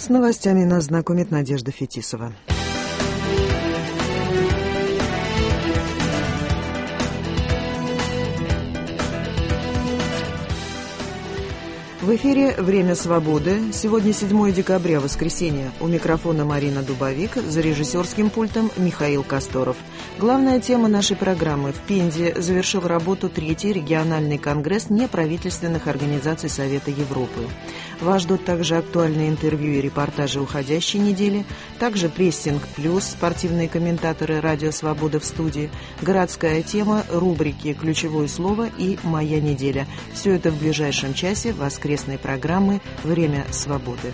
С новостями нас знакомит Надежда Фетисова. В эфире «Время свободы». Сегодня 7 декабря, воскресенье. У микрофона Марина Дубовик, за режиссерским пультом Михаил Косторов. Главная тема нашей программы. В Пензе завершил работу 3-й региональный конгресс неправительственных организаций Совета Европы. Вас ждут также актуальные интервью и репортажи уходящей недели, также прессинг плюс, спортивные комментаторы «Радио Свобода» в студии, городская тема, рубрики «Ключевое слово» и «Моя неделя». Все это в ближайшем часе воскресной программы «Время свободы».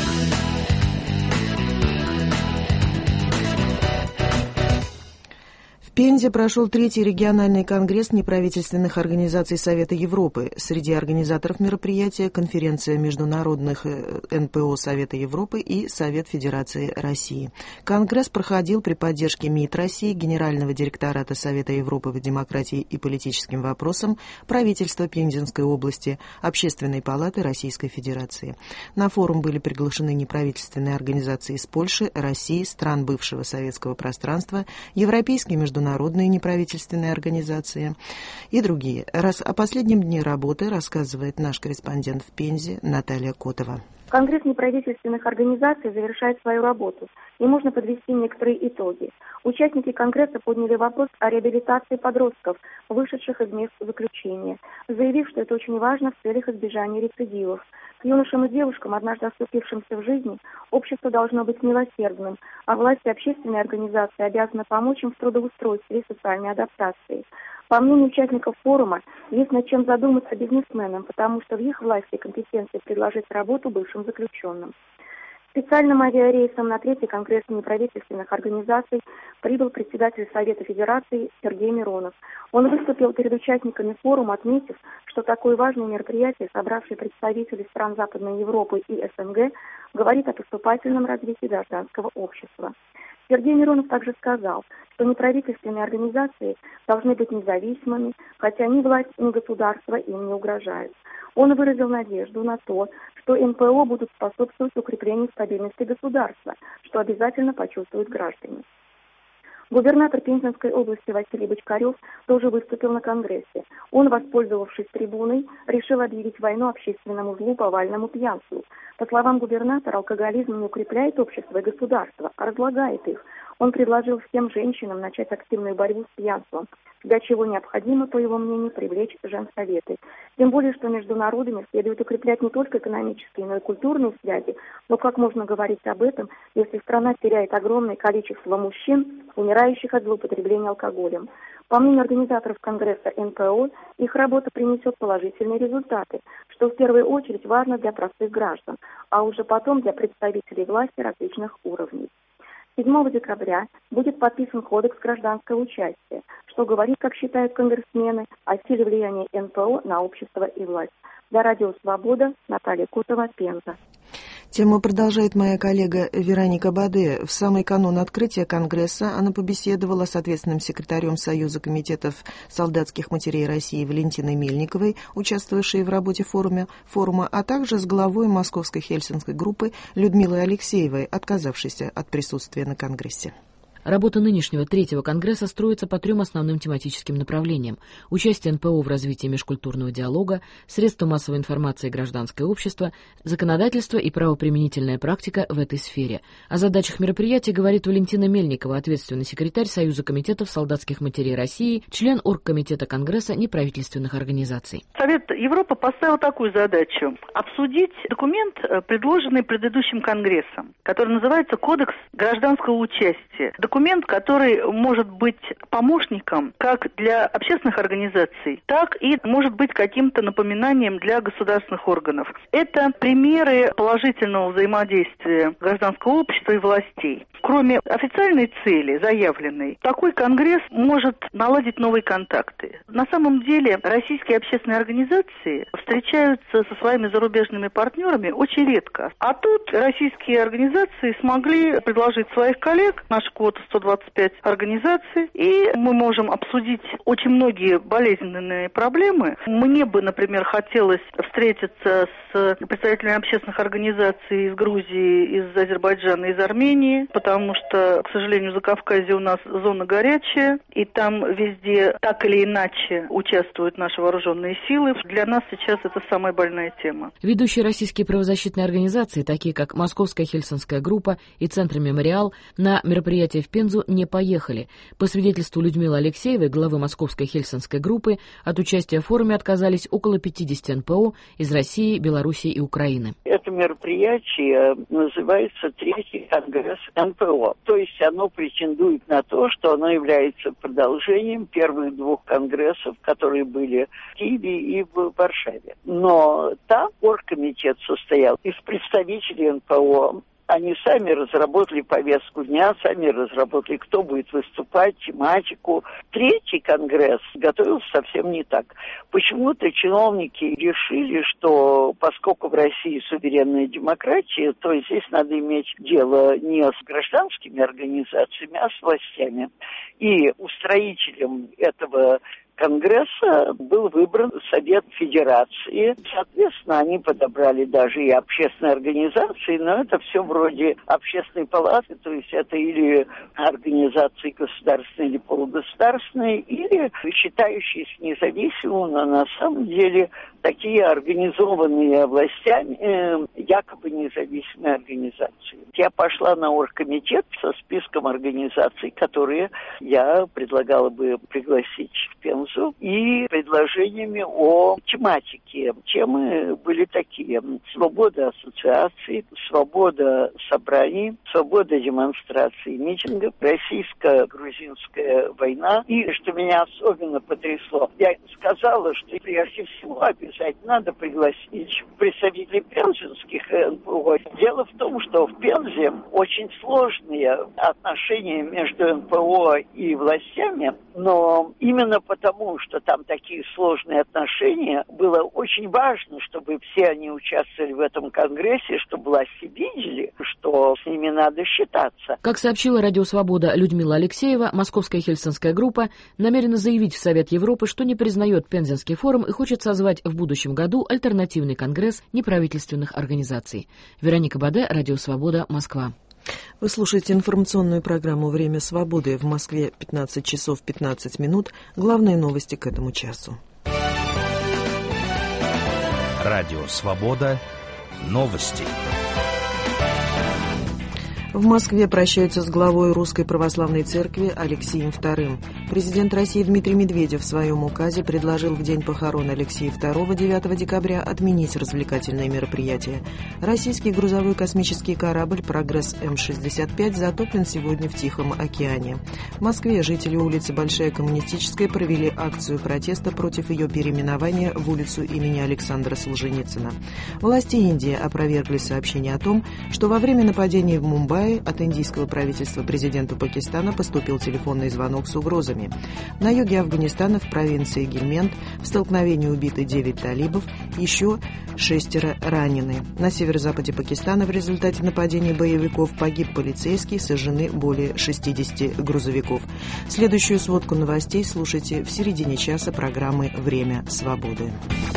В Пензе прошел 3-й региональный конгресс неправительственных организаций Совета Европы. Среди организаторов мероприятия конференция международных НПО Совета Европы и Совет Федерации России. Конгресс проходил при поддержке МИД России, Генерального директората Совета Европы по демократии и политическим вопросам, правительства Пензенской области, Общественной палаты Российской Федерации. На форум были приглашены неправительственные организации из Польши, России, стран бывшего советского пространства, европейские международные неправительственные организации и другие. О последнем дне работы рассказывает наш корреспондент в Пензе Наталья Котова. Конгресс неправительственных организаций завершает свою работу, и можно подвести некоторые итоги. Участники Конгресса подняли вопрос о реабилитации подростков, вышедших из мест заключения, заявив, что это очень важно в целях избежания рецидивов. К юношам и девушкам, однажды оступившимся в жизни, общество должно быть милосердным, а власти и общественные организации обязаны помочь им в трудоустройстве и социальной адаптации. По мнению участников форума, есть над чем задуматься бизнесменам, потому что в их власти компетенции предложить работу бывшим заключенным. Специальным авиарейсом на 3-й конгресс неправительственных организаций прибыл председатель Совета Федерации Сергей Миронов. Он выступил перед участниками форума, отметив, что такое важное мероприятие, собравшее представителей стран Западной Европы и СНГ, говорит о поступательном развитии гражданского общества. Сергей Миронов также сказал, что неправительственные организации должны быть независимыми, хотя ни власть, ни государство им не угрожают. Он выразил надежду на то, что НПО будут способствовать укреплению стабильности государства, что обязательно почувствуют граждане. Губернатор Пензенской области Василий Бочкарев тоже выступил на Конгрессе. Он, воспользовавшись трибуной, решил объявить войну общественному злу повальному пьянству. По словам губернатора, алкоголизм не укрепляет общество и государство, а разлагает их. Он предложил всем женщинам начать активную борьбу с пьянством, для чего необходимо, по его мнению, привлечь женсоветы. Тем более, что между народами следует укреплять не только экономические, но и культурные связи. Но как можно говорить об этом, если страна теряет огромное количество мужчин, умирающих от злоупотребления алкоголем? По мнению организаторов Конгресса НПО, их работа принесет положительные результаты, что в первую очередь важно для простых граждан, а уже потом для представителей власти различных уровней. 7 декабря будет подписан Кодекс гражданского участия, что говорит, как считают конгрессмены, о силе влияния НПО на общество и власть. Для Радио Свобода, Наталья Котова, Пенза. Тему продолжает моя коллега Вероника Баде. В самый канун открытия Конгресса она побеседовала с ответственным секретарем Союза комитетов солдатских матерей России Валентиной Мельниковой, участвовавшей в работе форума, а также с главой Московской Хельсинской группы Людмилой Алексеевой, отказавшейся от присутствия на Конгрессе. Работа нынешнего 3-го конгресса строится по 3 основным тематическим направлениям: участие НПО в развитии межкультурного диалога, средства массовой информации и гражданское общество, законодательство и правоприменительная практика в этой сфере. О задачах мероприятия говорит Валентина Мельникова, ответственный секретарь Союза комитетов солдатских матерей России, член оргкомитета Конгресса неправительственных организаций. Совет Европы поставил такую задачу – обсудить документ, предложенный предыдущим конгрессом, который называется «Кодекс гражданского участия». Документ, который может быть помощником как для общественных организаций, так и может быть каким-то напоминанием для государственных органов. Это примеры положительного взаимодействия гражданского общества и властей. Кроме официальной цели, заявленной, такой конгресс может наладить новые контакты. На самом деле российские общественные организации встречаются со своими зарубежными партнерами очень редко. А тут российские организации смогли предложить своих коллег, наш код 125 организаций, и мы можем обсудить очень многие болезненные проблемы. Мне бы, например, хотелось встретиться с представителями общественных организаций из Грузии, из Азербайджана, из Армении, потому что, к сожалению, за Кавказе у нас зона горячая, и там везде так или иначе участвуют наши вооруженные силы. Для нас сейчас это самая больная тема. Ведущие российские правозащитные организации, такие как Московская Хельсинская группа и Центр «Мемориал», на мероприятие в Пензу не поехали. По свидетельству Людмилы Алексеевой, главы Московской Хельсинской группы, от участия в форуме отказались около 50 НПО из России, Белоруссии и Украины. Это мероприятие называется Третий конгресс НПО. То есть оно претендует на то, что оно является продолжением первых двух конгрессов, которые были в Киеве и в Варшаве. Но там оргкомитет состоял из представителей НПО. Они сами разработали повестку дня, сами разработали, кто будет выступать, тематику. Третий конгресс готовился совсем не так. Почему-то чиновники решили, что поскольку в России суверенная демократия, то здесь надо иметь дело не с гражданскими организациями, а с властями. И устроителем этого Конгресса был выбран Совет Федерации. Соответственно, они подобрали даже и общественные организации, но это все вроде общественной палаты, то есть это или организации государственные или полугосударственные, или считающиеся независимыми, но на самом деле такие организованные властями, якобы независимые организации. Я пошла на оргкомитет со списком организаций, которые я предлагала бы пригласить в Пензу, и предложениями о тематике. Темы были такие: свобода ассоциаций, свобода собраний, свобода демонстраций, митингов, российско-грузинская война. И, что меня особенно потрясло, я сказала, что прежде всего обязательно надо пригласить представителей пензенских НПО. Дело в том, что в Пензе очень сложные отношения между НПО и властями, но именно потому, что там такие сложные отношения, было очень важно, чтобы все они участвовали в этом конгрессе, чтобы власти видели, что с ними надо считаться. Как сообщила Радио Свобода Людмила Алексеева, Московская Хельсинская группа намерена заявить в Совет Европы, что не признает Пензенский форум и хочет созвать в будущем году альтернативный конгресс неправительственных организаций. Вероника Баде, Радио Свобода, Москва. Вы слушаете информационную программу «Время свободы». В Москве 15 часов 15 минут. Главные новости к этому часу. Радио «Свобода». Новости. В Москве прощаются с главой Русской Православной Церкви Алексеем II. Президент России Дмитрий Медведев в своем указе предложил в день похорон Алексея II 9 декабря отменить развлекательные мероприятия. Российский грузовой космический корабль «Прогресс М-65» затоплен сегодня в Тихом океане. В Москве жители улицы Большая Коммунистическая провели акцию протеста против ее переименования в улицу имени Александра Солженицына. Власти Индии опровергли сообщение о том, что во время нападения в Мумбаи от индийского правительства президенту Пакистана поступил телефонный звонок с угрозами. На юге Афганистана, в провинции Гельмент, в столкновении убиты 9 талибов, еще 6 ранены. На северо-западе Пакистана в результате нападения боевиков погиб полицейский, сожжены более 60 грузовиков. Следующую сводку новостей слушайте в середине часа программы «Время свободы».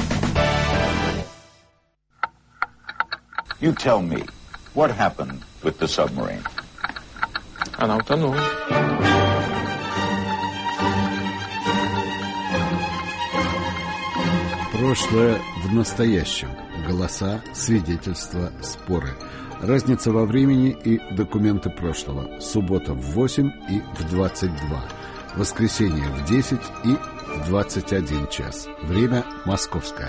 You tell me, what happened with the submarine? Она утонула. Прошлое в настоящем. Голоса, свидетельства, споры. Разница во времени и документы прошлого. Суббота в 8 и в 22. Воскресенье в 10 и в 21 час. Время московское.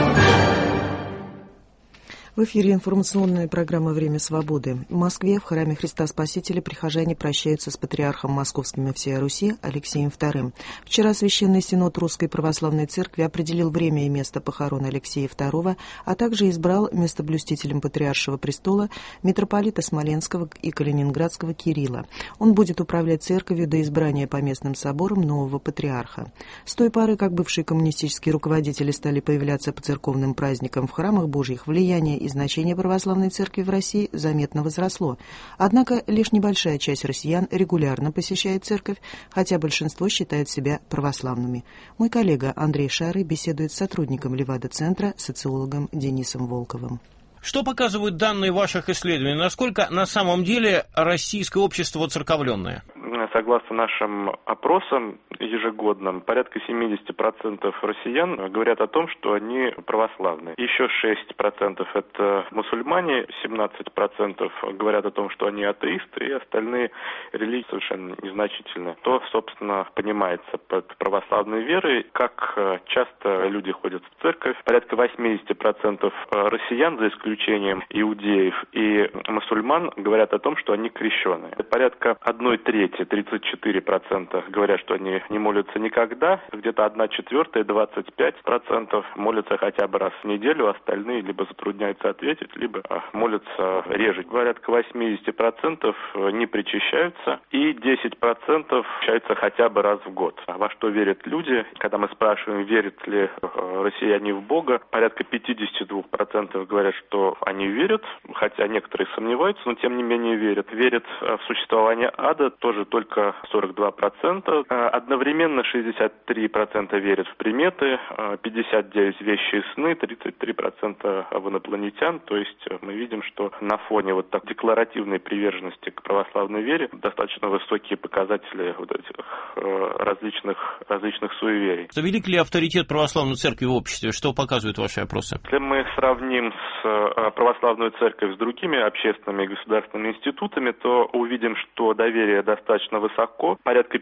В эфире информационная программа «Время свободы». В Москве в храме Христа Спасителя прихожане прощаются с патриархом Московским и всея Руси Алексеем II. Вчера Священный Синод Русской Православной Церкви определил время и место похорон Алексея II, а также избрал местоблюстителем Патриаршего престола митрополита Смоленского и Калининградского Кирилла. Он будет управлять церковью до избрания по местным соборам нового патриарха. С той поры, как бывшие коммунистические руководители стали появляться по церковным праздникам в храмах Божьих, влияние и значение православной церкви в России заметно возросло. Однако лишь небольшая часть россиян регулярно посещает церковь, хотя большинство считают себя православными. Мой коллега Андрей Шарый беседует с сотрудником Левада-центра, социологом Денисом Волковым. Что показывают данные ваших исследований? Насколько на самом деле российское общество воцерковленное? Согласно нашим опросам ежегодным, порядка 70% россиян говорят о том, что они православные. Еще 6% это мусульмане, 17% говорят о том, что они атеисты, и остальные религии совершенно незначительные. То, собственно, понимается под православной верой, как часто люди ходят в церковь. Порядка 80% россиян, за исключением иудеев и мусульман, говорят о том, что они крещеные. Порядка 1/3, 34% говорят, что они не молятся никогда, где-то 1/4, 25% молятся хотя бы раз в неделю, остальные либо затрудняются ответить, либо молятся реже. Порядка 80% не причащаются, и 10% причащаются хотя бы раз в год. А во что верят люди? Когда мы спрашиваем, верят ли россияне в Бога, порядка 52% говорят, что они верят, хотя некоторые сомневаются, но тем не менее верят. Верят в существование ада тоже только 42%. Одновременно 63% верят в приметы, 59% в вещи и сны, 33% в инопланетян. То есть мы видим, что на фоне вот так декларативной приверженности к православной вере достаточно высокие показатели вот этих различных суеверий. Велик ли авторитет православной церкви в обществе? Что показывают ваши опросы? Если мы сравним православную церковь с другими общественными и государственными институтами, то увидим, что доверие достаточно высоко. Порядка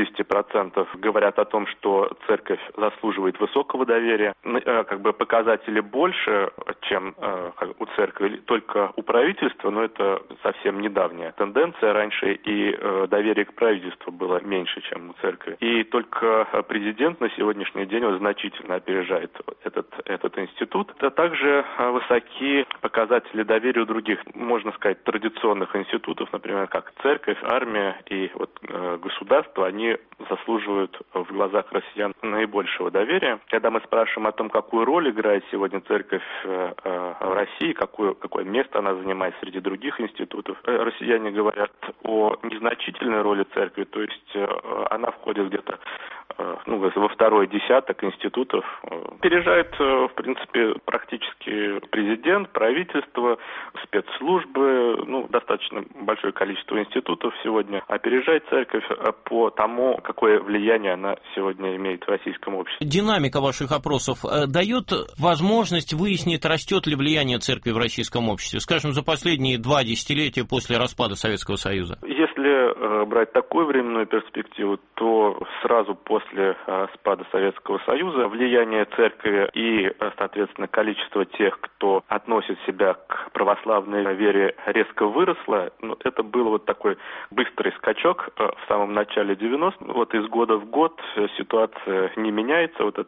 50% говорят о том, что церковь заслуживает высокого доверия. Как бы показатели больше, чем у церкви, только у правительства, но это совсем недавняя тенденция. Раньше и доверие к правительству было меньше, чем у церкви. И только президент на сегодняшний день значительно опережает этот институт. Это также высокие показатели доверия у других, можно сказать, традиционных институтов, например, как церковь, армия и государство, они заслуживают в глазах россиян наибольшего доверия. Когда мы спрашиваем о том, какую роль играет сегодня церковь в России, какое место она занимает среди других институтов, россияне говорят о незначительной роли церкви, то есть она входит где-то во второй десяток институтов. Опережает, в принципе, практически президент, правительство, спецслужбы, достаточно большое количество институтов сегодня опережает церковь по тому, какое влияние она сегодня имеет в российском обществе. Динамика ваших опросов дает возможность выяснить, растет ли влияние церкви в российском обществе, скажем, за последние 2 десятилетия после распада Советского Союза? Если брать такую временную перспективу, то сразу после распада Советского Союза влияние церкви и, соответственно, количество тех, кто относит себя к православной вере, резко выросло. Это был такой быстрый скачок в самом начале 90-х. Из года в год ситуация не меняется. Это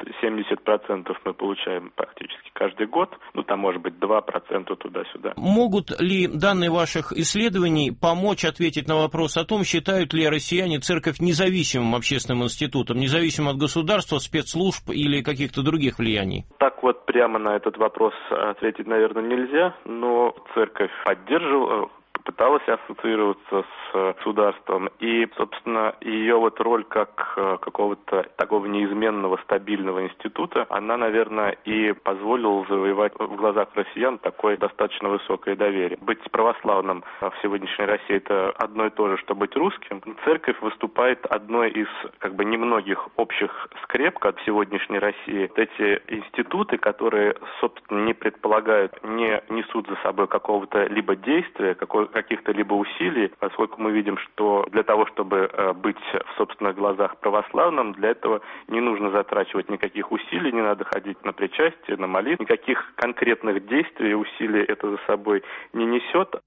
70% мы получаем практически каждый год. Там может быть 2% туда-сюда. Могут ли данные ваших исследований помочь ответить на вопрос о том, считают ли россияне церковь независимым общественным институтом, независимым от государства, спецслужб или каких-то других влияний? Так прямо на этот вопрос ответить, наверное, нельзя, но церковь поддерживала, пыталась ассоциироваться с государством, и, собственно, ее роль как какого-то такого неизменного, стабильного института, она, наверное, и позволила завоевать в глазах россиян такое достаточно высокое доверие. Быть православным в сегодняшней России — это одно и то же, что быть русским. Церковь выступает одной из немногих общих скрепок в сегодняшней России. Эти институты, которые, собственно, не предполагают, не несут за собой какого-то либо действия, каких-то либо усилий, поскольку мы видим, что для того, чтобы быть в собственных глазах православным, для этого не нужно затрачивать никаких усилий, не надо ходить на причастие, на молитву, никаких конкретных действий и усилий это за собой не несет.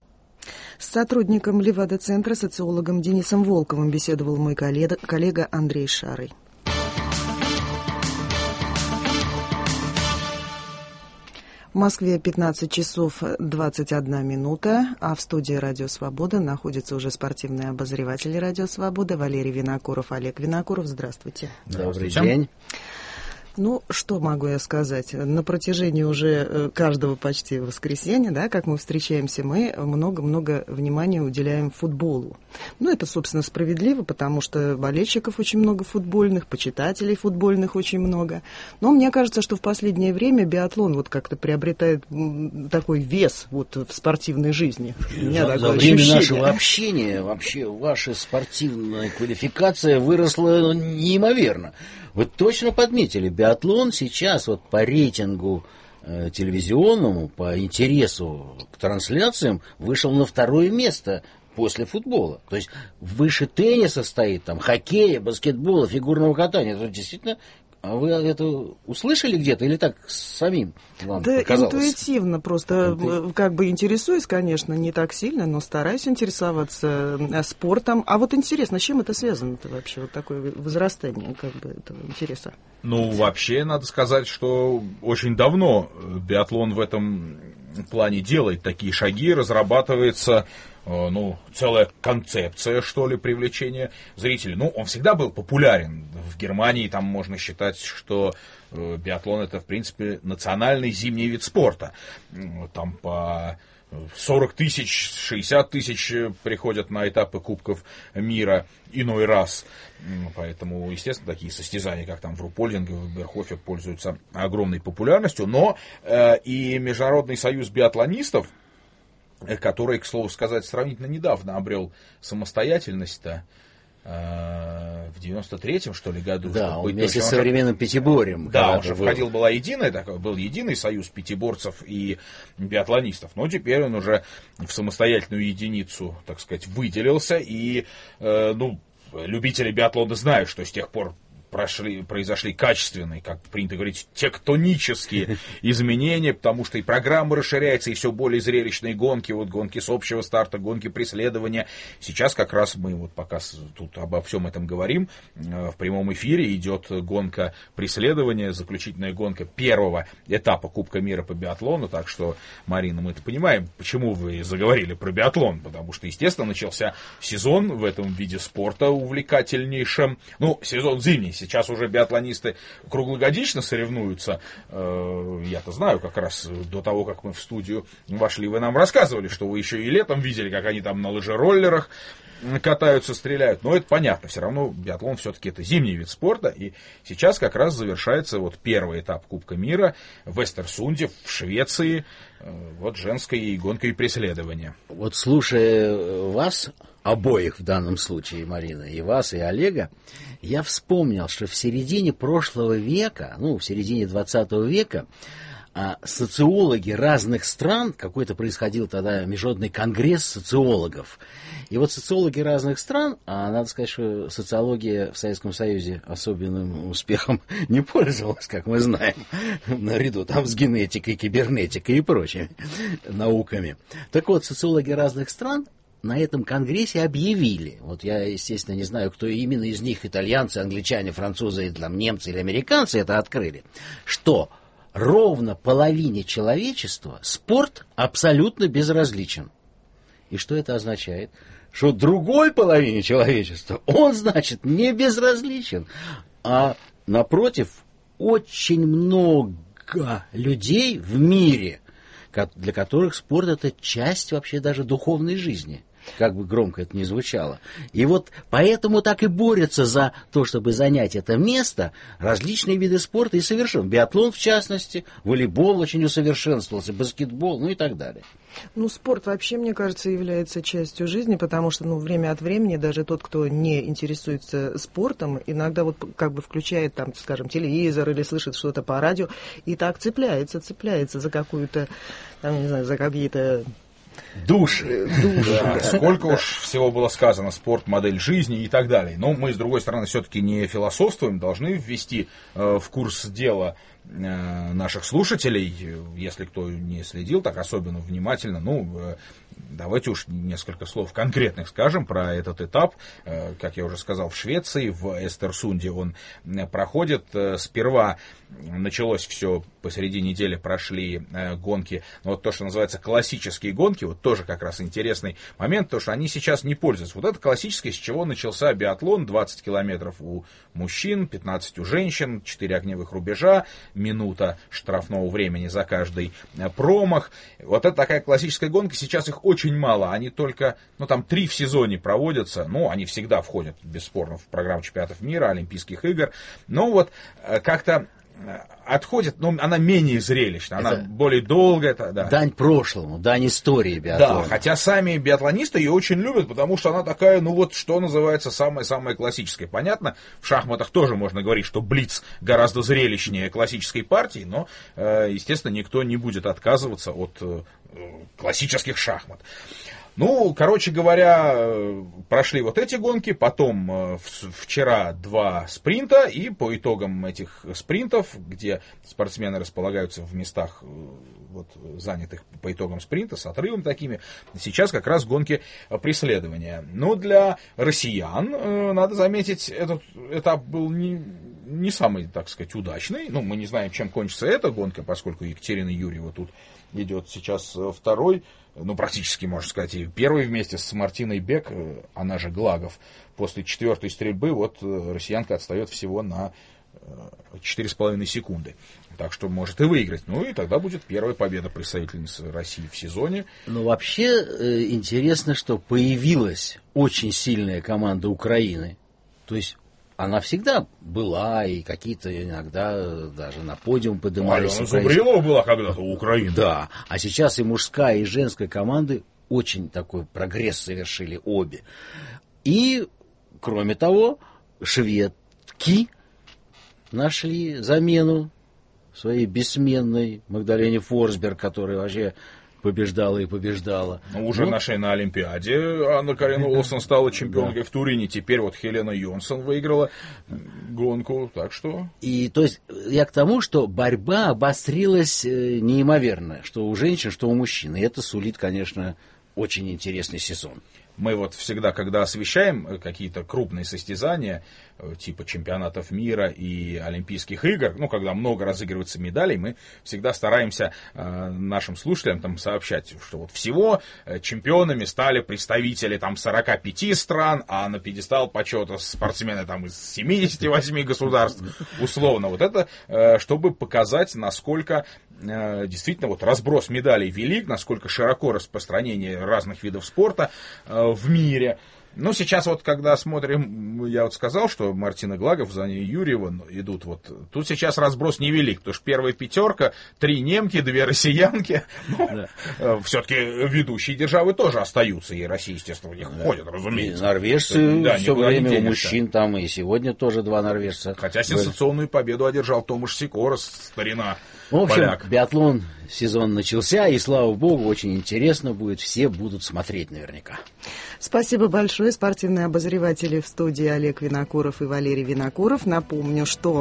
С сотрудником Левада-центра, социологом Денисом Волковым беседовал мой коллега Андрей Шарый. В Москве 15 часов 21 минута, а в студии «Радио Свобода» находится уже спортивный обозреватель «Радио Свобода» Валерий Винокуров. Олег Винокуров, здравствуйте. Добрый день. Ну, что могу я сказать? На протяжении уже каждого почти воскресенья, да, как мы встречаемся, мы много-много внимания уделяем футболу. Ну, это, собственно, справедливо, потому что болельщиков очень много футбольных, почитателей футбольных очень много. Но мне кажется, что в последнее время биатлон вот как-то приобретает такой вес вот в спортивной жизни. За время нашего общения вообще ваша спортивная квалификация выросла неимоверно. Вы точно подметили, биатлон сейчас вот по рейтингу телевизионному, по интересу к трансляциям вышел на 2-е место после футбола. То есть выше тенниса стоит, там, хоккея, баскетбола, фигурного катания. Это действительно... А вы это услышали где-то или так самим вам показалось? Да, интуитивно просто, как бы интересуюсь, конечно, не так сильно, но стараюсь интересоваться спортом. А вот интересно, с чем это связано-то вообще, вот такое возрастание как бы этого интереса? Ну, вообще, надо сказать, что очень давно биатлон в этом плане делает такие шаги, разрабатывается... целая концепция, что ли, привлечения зрителей. Он всегда был популярен. В Германии там можно считать, что биатлон это, в принципе, национальный зимний вид спорта. Там по 40 тысяч, 60 тысяч приходят на этапы Кубков мира иной раз. Поэтому, естественно, такие состязания, как там в Рупольдинге, в Берхофе, пользуются огромной популярностью. Но и Международный союз биатлонистов, который, к слову сказать, сравнительно недавно обрел самостоятельность-то, в 93-м, что ли, году. Да, он вместе с современным пятиборьем. Да, он же входил, был единый союз пятиборцев и биатлонистов, но теперь он уже в самостоятельную единицу, так сказать, выделился, и, любители биатлона знают, что с тех пор произошли качественные, как принято говорить, тектонические изменения, потому что и программа расширяется, и все более зрелищные гонки, вот гонки с общего старта, гонки преследования. Сейчас как раз мы вот пока тут обо всем этом говорим, в прямом эфире идет гонка преследования, заключительная гонка первого этапа Кубка мира по биатлону, так что, Марина, мы-то понимаем, почему вы заговорили про биатлон, потому что, естественно, начался сезон в этом виде спорта увлекательнейшем, сезон зимний. Сейчас уже биатлонисты круглогодично соревнуются. Я-то знаю, как раз до того, как мы в студию вошли, вы нам рассказывали, что вы еще и летом видели, как они там на лыжероллерах катаются, стреляют. Но это понятно, все равно биатлон все-таки это зимний вид спорта. И сейчас как раз завершается вот первый этап Кубка мира в Эстерсунде, в Швеции. Вот женской гонкой преследования. Вот слушая вас, обоих в данном случае, Марина, и вас, и Олега, я вспомнил, что в середине прошлого века, в середине 20 века, социологи разных стран, какой-то происходил тогда международный конгресс социологов, и вот социологи разных стран, надо сказать, что социология в Советском Союзе особенным успехом не пользовалась, как мы знаем, наряду там с генетикой, кибернетикой и прочими науками. Так вот, социологи разных стран на этом конгрессе объявили, вот я, естественно, не знаю, кто именно из них, итальянцы, англичане, французы, немцы или американцы это открыли, что ровно половине человечества спорт абсолютно безразличен. И что это означает? Что другой половине человечества он, значит, не безразличен, а, напротив, очень много людей в мире, для которых спорт это часть вообще даже духовной жизни. Как бы громко это ни звучало. И вот поэтому так и борются за то, чтобы занять это место различные виды спорта и совершенно. Биатлон, в частности, волейбол очень усовершенствовался, баскетбол, и так далее. Спорт вообще, мне кажется, является частью жизни, потому что, время от времени даже тот, кто не интересуется спортом, иногда вот как бы включает там, скажем, телевизор или слышит что-то по радио, и так цепляется за какую-то, там, не знаю, за какие-то души. Да, сколько уж всего было сказано, спорт, модель жизни и так далее. Но мы, с другой стороны, все-таки не философствуем, должны ввести в курс дела наших слушателей, если кто не следил так особенно внимательно, Давайте уж несколько слов конкретных скажем про этот этап. Как я уже сказал, в Швеции, в Эстерсунде он проходит. Сперва началось все, посреди недели прошли гонки, вот то, что называется классические гонки, вот тоже как раз интересный момент, то, что они сейчас не пользуются. Вот это классическое, с чего начался биатлон, 20 километров у мужчин, 15 у женщин, 4 огневых рубежа, минута штрафного времени за каждый промах. Вот это такая классическая гонка, сейчас их очень мало, они только, там 3 в сезоне проводятся, они всегда входят, бесспорно, в программу чемпионатов мира, Олимпийских игр, но вот как-то отходит, она менее зрелищна, она более долгая. Да. Дань прошлому, дань истории биатлона. Да, хотя сами биатлонисты ее очень любят, потому что она такая, что называется, самая-самая классическая. Понятно, в шахматах тоже можно говорить, что блиц гораздо зрелищнее классической партии, но, естественно, никто не будет отказываться от классических шахмат. Короче говоря, прошли вот эти гонки, потом вчера 2 спринта, и по итогам этих спринтов, где спортсмены располагаются в местах, занятых по итогам спринта, с отрывом такими, сейчас как раз гонки преследования. Но для россиян, надо заметить, этот этап был не самый, так сказать, удачный. Мы не знаем, чем кончится эта гонка, поскольку Екатерина Юрьева тут идет сейчас второй, практически, можно сказать, и первый вместе с Мартиной Бек, она же Глагов. После 4-й стрельбы россиянка отстает всего на 4,5 секунды. Так что может и выиграть. И тогда будет первая победа представительницы России в сезоне. Вообще интересно, что появилась очень сильная команда Украины. То есть она всегда была, и какие-то иногда даже на подиум поднимались. Алена Зубрилова была когда-то у Украины. Да, а сейчас и мужская, и женская команды очень такой прогресс совершили обе. И, кроме того, шведки нашли замену своей бессменной Магдалене Форсберг, которая вообще побеждала и побеждала. Уже нашей на Олимпиаде Анна-Карина Олсен стала чемпионкой в Турине. Теперь Хелена Йонсон выиграла гонку. Так что... И то есть я к тому, что борьба обострилась неимоверно. Что у женщин, что у мужчин. И это сулит, конечно, очень интересный сезон. Мы всегда, когда освещаем какие-то крупные состязания, типа чемпионатов мира и Олимпийских игр, когда много разыгрывается медалей, мы всегда стараемся нашим слушателям сообщать, что всего чемпионами стали представители 45 стран, а на пьедестал почета спортсмены из 78 государств, условно. Это, чтобы показать, насколько действительно разброс медалей велик, насколько широко распространение разных видов спорта в мире. Сейчас когда смотрим, я сказал, что Мартина Глагов, за ней Юрьева идут, тут сейчас разброс невелик, потому что первая 5, 3 немки, 2 россиянки, все-таки ведущие державы тоже остаются, и Россия, естественно, в них входит, разумеется. И норвежцы все время у мужчин, и сегодня тоже 2 норвежца. Хотя сенсационную победу одержал Томаш Сикорос, старина. В общем, поляк. Биатлон сезон начался, и, слава богу, очень интересно будет, все будут смотреть наверняка. Спасибо большое. Спортивные обозреватели в студии Олег Винокуров и Валерий Винокуров. Напомню, что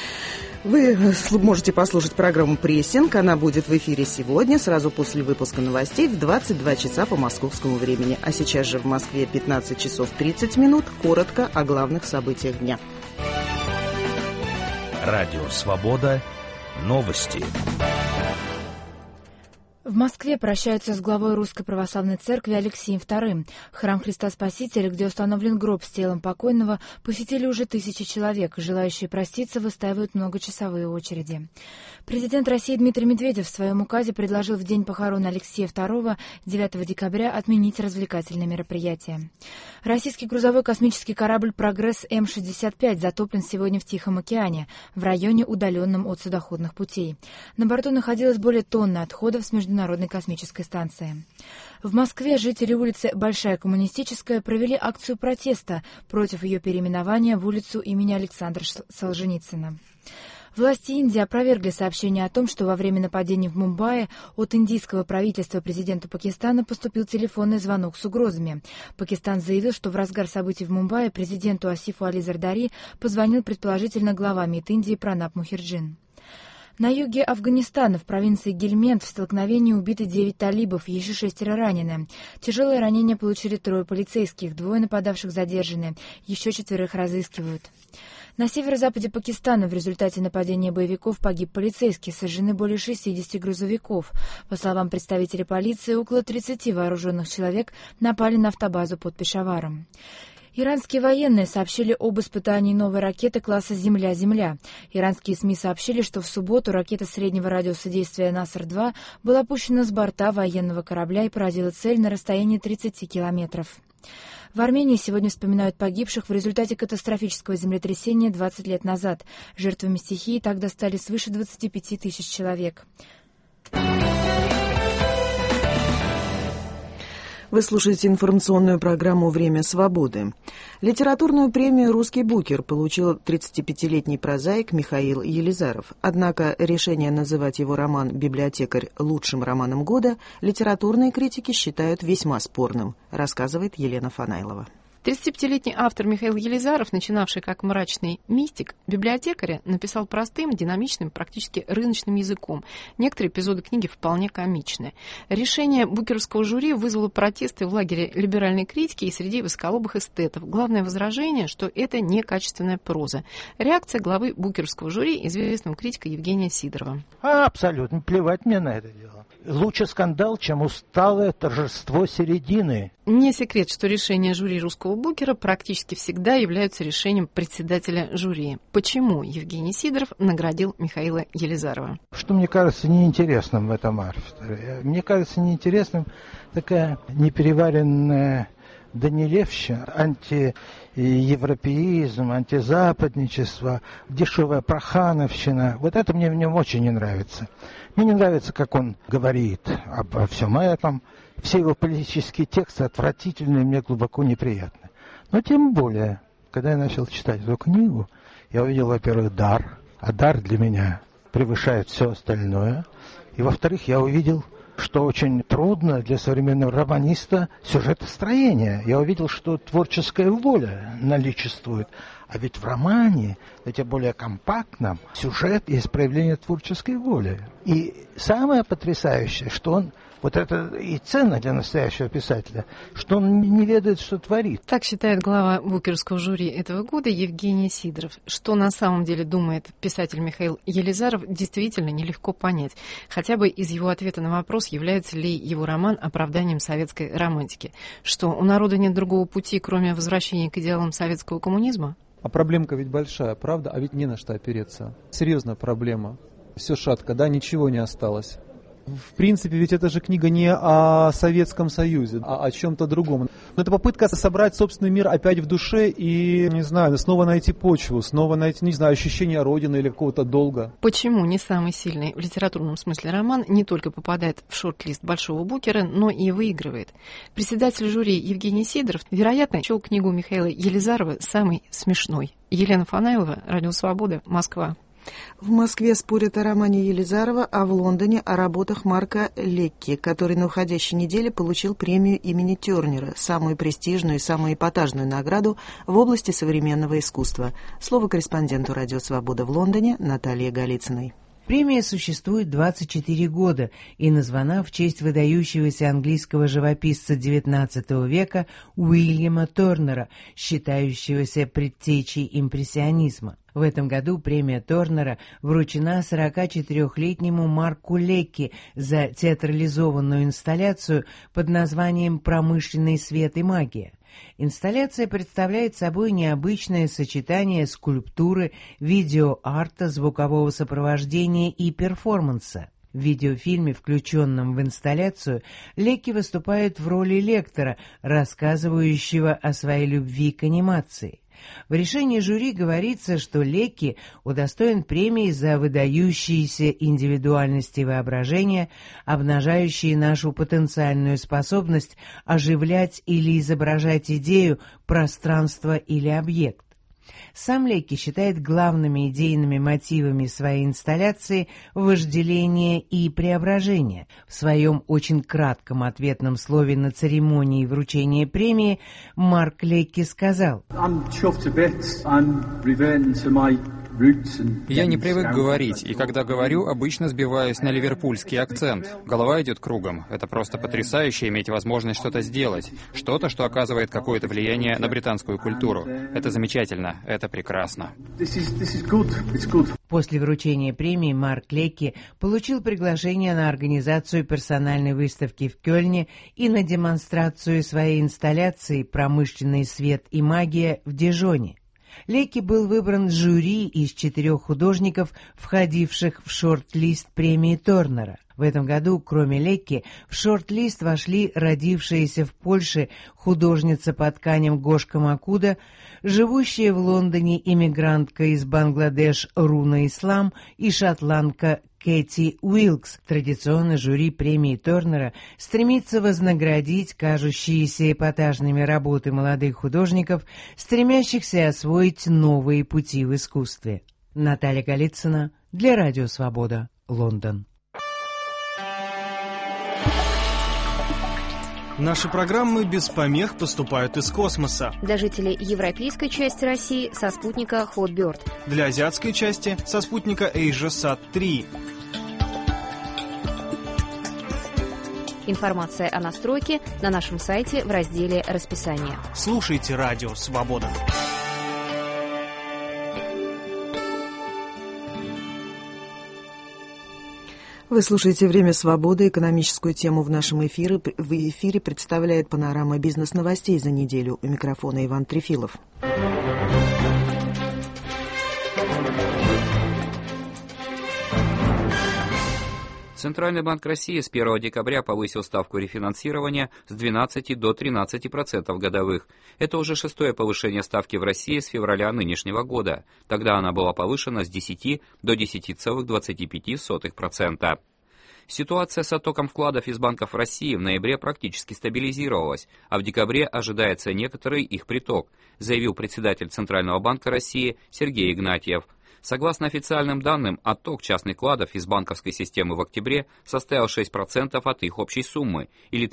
вы можете послушать программу «Прессинг». Она будет в эфире сегодня, сразу после выпуска новостей в 22 часа по московскому времени. А сейчас же в Москве 15 часов 30 минут. Коротко о главных событиях дня. Радио «Свобода». Новости. В Москве прощаются с главой Русской Православной Церкви Алексеем II. Храм Христа Спасителя, где установлен гроб с телом покойного, посетили уже 1000 человек. Желающие проститься выстаивают многочасовые очереди. Президент России Дмитрий Медведев в своем указе предложил в день похорон Алексея II 9 декабря отменить развлекательные мероприятия. Российский грузовой космический корабль «Прогресс М-65» затоплен сегодня в Тихом океане, в районе, удаленном от судоходных путей. На борту находилось более тонны отходов с Международной космической станции. В Москве жители улицы Большая Коммунистическая провели акцию протеста против ее переименования в улицу имени Александра Солженицына. Власти Индии опровергли сообщение о том, что во время нападений в Мумбаи от индийского правительства президенту Пакистана поступил телефонный звонок с угрозами. Пакистан заявил, что в разгар событий в Мумбаи президенту Асифу Али Зардари позвонил предположительно глава МИД Индии Пранаб Мухерджин. На юге Афганистана, в провинции Гельмент, в столкновении убиты 9 талибов, еще 6 ранены. Тяжелые ранения получили 3 полицейских, 2 нападавших задержаны, еще 4 разыскивают. На северо-западе Пакистана в результате нападения боевиков погиб полицейский, сожжены более 60 грузовиков. По словам представителей полиции, около 30 вооруженных человек напали на автобазу под Пешаваром. Иранские военные сообщили об испытании новой ракеты класса «Земля-Земля». Иранские СМИ сообщили, что в субботу ракета среднего радиуса действия «Наср-2» была пущена с борта военного корабля и поразила цель на расстоянии 30 километров. В Армении сегодня вспоминают погибших в результате катастрофического землетрясения 20 лет назад. Жертвами стихии тогда стали свыше 25 тысяч человек. Вы слушаете информационную программу «Время свободы». Литературную премию «Русский букер» получил 35-летний прозаик Михаил Елизаров. Однако решение называть его роман «Библиотекарь» лучшим романом года литературные критики считают весьма спорным, рассказывает Елена Фанайлова. 35-летний автор Михаил Елизаров, начинавший как мрачный мистик, библиотекаря написал простым, динамичным, практически рыночным языком. Некоторые эпизоды книги вполне комичны. Решение букеровского жюри вызвало протесты в лагере либеральной критики и среди высоколобых эстетов. Главное возражение, что это некачественная проза. Реакция главы букеровского жюри, известного критика Евгения Сидорова. Абсолютно плевать мне на это дело. Лучше скандал, чем усталое торжество середины. Не секрет, что решения жюри «Русского букера» практически всегда являются решением председателя жюри. Почему Евгений Сидоров наградил Михаила Елизарова? Что мне кажется неинтересным в этом авторе? Мне кажется неинтересным такая непереваренная данилевщина, антиевропеизм, антизападничество, дешевая прохановщина. Вот это мне в нем очень не нравится. Мне не нравится, как он говорит обо всем этом. Все его политические тексты отвратительны и мне глубоко неприятны. Но тем более, когда я начал читать эту книгу, я увидел, во-первых, дар. А дар для меня превышает все остальное. И, во-вторых, я увидел, что очень трудно для современного романиста сюжетостроение. Я увидел, что творческая воля наличествует. А ведь в романе, хотя более компактном, сюжет есть проявление творческой воли. И самое потрясающее, что он, вот это и ценно для настоящего писателя, что он не ведает, что творит. Так считает глава букеровского жюри этого года Евгений Сидоров. Что на самом деле думает писатель Михаил Елизаров, действительно нелегко понять. Хотя бы из его ответа на вопрос, является ли его роман оправданием советской романтики. Что, у народа нет другого пути, кроме возвращения к идеалам советского коммунизма? А проблемка ведь большая, правда? А ведь не на что опереться. Серьезная проблема. Все шатко, да, ничего не осталось. В принципе, ведь это же книга не о Советском Союзе, а о чем-то другом. Но это попытка собрать собственный мир опять в душе и, не знаю, снова найти почву, снова найти, не знаю, ощущение родины или какого-то долга. Почему не самый сильный в литературном смысле роман не только попадает в шорт-лист Большого букера, но и выигрывает? Председатель жюри Евгений Сидоров, вероятно, счел книгу Михаила Елизарова самой смешной. Елена Фанайлова, Радио Свобода, Москва. В Москве спорят о романе Елизарова, а в Лондоне о работах Марка Лекки, который на уходящей неделе получил премию имени Тернера, самую престижную и самую эпатажную награду в области современного искусства. Слово корреспонденту «Радио Свобода» в Лондоне Наталье Голицыной. Премия существует 24 года и названа в честь выдающегося английского живописца XIX века Уильяма Тернера, считающегося предтечей импрессионизма. В этом году премия Тернера вручена 44-летнему Марку Лекки за театрализованную инсталляцию под названием «Промышленный свет и магия». Инсталляция представляет собой необычное сочетание скульптуры, видеоарта, звукового сопровождения и перформанса. В видеофильме, включенном в инсталляцию, Лекки выступает в роли лектора, рассказывающего о своей любви к анимации. В решении жюри говорится, что Лекки удостоен премии за выдающиеся индивидуальности воображения, обнажающие нашу потенциальную способность оживлять или изображать идею, пространство или объект. Сам Лекки считает главными идейными мотивами своей инсталляции вожделение и преображение. В своем очень кратком ответном слове на церемонии вручения премии Марк Лекки сказал: Я не привык говорить, и когда говорю, обычно сбиваюсь на ливерпульский акцент. Голова идет кругом. Это просто потрясающе иметь возможность что-то сделать. Что-то, что оказывает какое-то влияние на британскую культуру. Это замечательно, это прекрасно. После вручения премии Марк Лекки получил приглашение на организацию персональной выставки в Кёльне и на демонстрацию своей инсталляции «Промышленный свет и магия» в Дижоне. Лекки был выбран жюри из 4 художников, входивших в шорт-лист премии Торнера. В этом году, кроме Лекки, в шорт-лист вошли родившаяся в Польше художница по тканям Гошка Макуда, живущая в Лондоне иммигрантка из Бангладеш Руна Ислам и шотландка Кэти Уилкс. Традиционно жюри премии Торнера стремится вознаградить кажущиеся эпатажными работы молодых художников, стремящихся освоить новые пути в искусстве. Наталья Голицына для Радио Свобода, Лондон. Наши программы без помех поступают из космоса. Для жителей европейской части России со спутника Hotbird. Для азиатской части со спутника AsiaSat-3. Информация о настройке на нашем сайте в разделе «Расписание». Слушайте Радио Свобода. Вы слушаете «Время свободы». Экономическую тему в нашем эфире. В эфире представляет панорама бизнес-новостей за неделю. У микрофона Иван Трефилов. Центральный банк России с 1 декабря повысил ставку рефинансирования с 12 до 13% годовых. Это уже 6-е повышение ставки в России с февраля нынешнего года. Тогда она была повышена с 10 до 10,25%. Ситуация с оттоком вкладов из банков России в ноябре практически стабилизировалась, а в декабре ожидается некоторый их приток, заявил председатель Центрального банка России Сергей Игнатьев. Согласно официальным данным, отток частных вкладов из банковской системы в октябре составил 6% от их общей суммы, или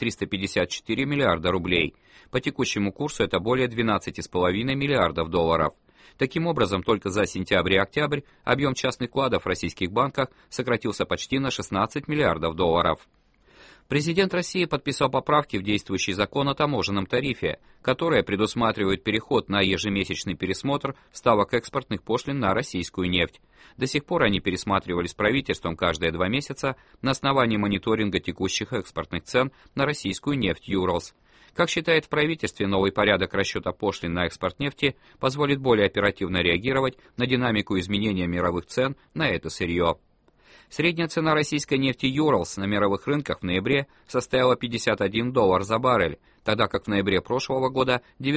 354 миллиарда рублей. По текущему курсу это более 12,5 миллиардов долларов. Таким образом, только за сентябрь и октябрь объем частных вкладов в российских банках сократился почти на 16 миллиардов долларов. Президент России подписал поправки в действующий закон о таможенном тарифе, которые предусматривают переход на ежемесячный пересмотр ставок экспортных пошлин на российскую нефть. До сих пор они пересматривались правительством каждые 2 месяца на основании мониторинга текущих экспортных цен на российскую нефть Urals. Как считает в правительстве, новый порядок расчета пошлин на экспорт нефти позволит более оперативно реагировать на динамику изменения мировых цен на это сырье. Средняя цена российской нефти Urals на мировых рынках в ноябре составила $51 за баррель, тогда как в ноябре прошлого года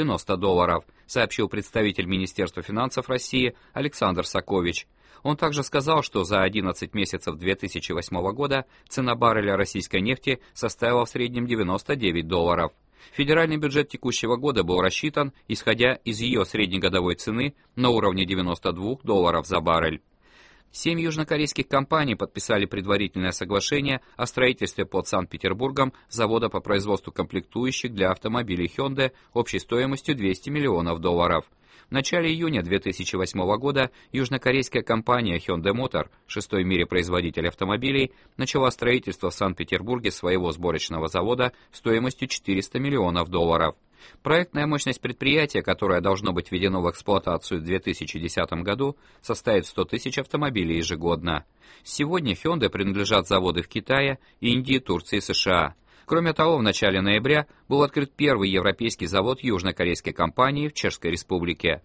$90, сообщил представитель Министерства финансов России Александр Сакович. Он также сказал, что за 11 месяцев 2008 года цена барреля российской нефти составила в среднем $99. Федеральный бюджет текущего года был рассчитан, исходя из ее среднегодовой цены на уровне $92 за баррель. 7 южнокорейских компаний подписали предварительное соглашение о строительстве под Санкт-Петербургом завода по производству комплектующих для автомобилей Hyundai общей стоимостью $200 миллионов. В начале июня 2008 года южнокорейская компания Hyundai Motor, 6-й в мире производитель автомобилей, начала строительство в Санкт-Петербурге своего сборочного завода стоимостью $400 миллионов. Проектная мощность предприятия, которое должно быть введено в эксплуатацию в 2010 году, составит 100 тысяч автомобилей ежегодно. Сегодня Hyundai принадлежат заводы в Китае, Индии, Турции и США. Кроме того, в начале ноября был открыт первый европейский завод южнокорейской компании в Чешской Республике.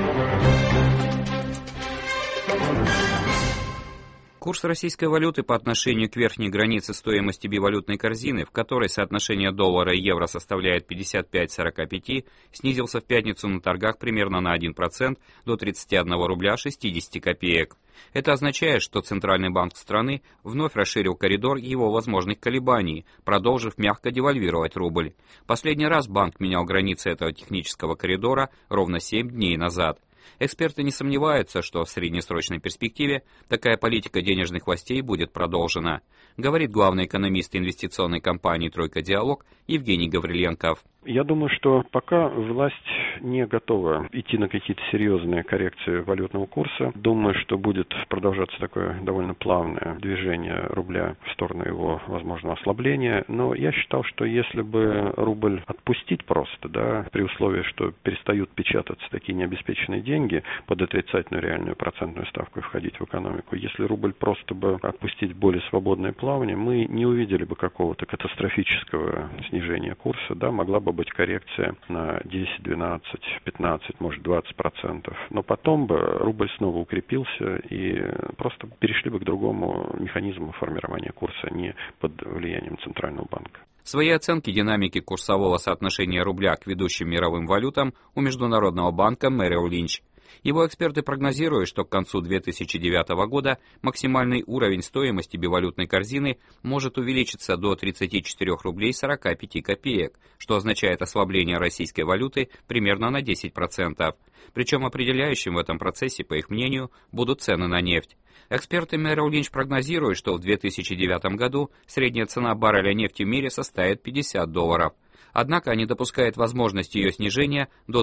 Курс российской валюты по отношению к верхней границе стоимости бивалютной корзины, в которой соотношение доллара и евро составляет 55:45, снизился в пятницу на торгах примерно на 1% до 31 рубля 60 копеек. Это означает, что Центральный банк страны вновь расширил коридор его возможных колебаний, продолжив мягко девальвировать рубль. Последний раз банк менял границы этого технического коридора ровно 7 дней назад. Эксперты не сомневаются, что в среднесрочной перспективе такая политика денежных властей будет продолжена, говорит главный экономист инвестиционной компании «Тройка Диалог» Евгений Гавриленков. Я думаю, что пока власть не готова идти на какие-то серьезные коррекции валютного курса. Думаю, что будет продолжаться такое довольно плавное движение рубля в сторону его возможного ослабления. Но я считал, что если бы рубль отпустить просто, да, при условии, что перестают печататься такие необеспеченные деньги под отрицательную реальную процентную ставку и входить в экономику, если рубль просто бы отпустить в более свободное плавание, мы не увидели бы какого-то катастрофического снижения курса, да, могла бы быть коррекция на 10, 12, 15, может 20%. Но потом бы рубль снова укрепился и просто перешли бы к другому механизму формирования курса, не под влиянием Центрального банка. Свои оценки динамики курсового соотношения рубля к ведущим мировым валютам у Международного банка Merrill Lynch. Его эксперты прогнозируют, что к концу 2009 года максимальный уровень стоимости бивалютной корзины может увеличиться до 34 рублей 45 копеек, что означает ослабление российской валюты примерно на 10%. Причем определяющим в этом процессе, по их мнению, будут цены на нефть. Эксперты Merrill Lynch прогнозируют, что в 2009 году средняя цена барреля нефти в мире составит $50. Однако они допускают возможность ее снижения до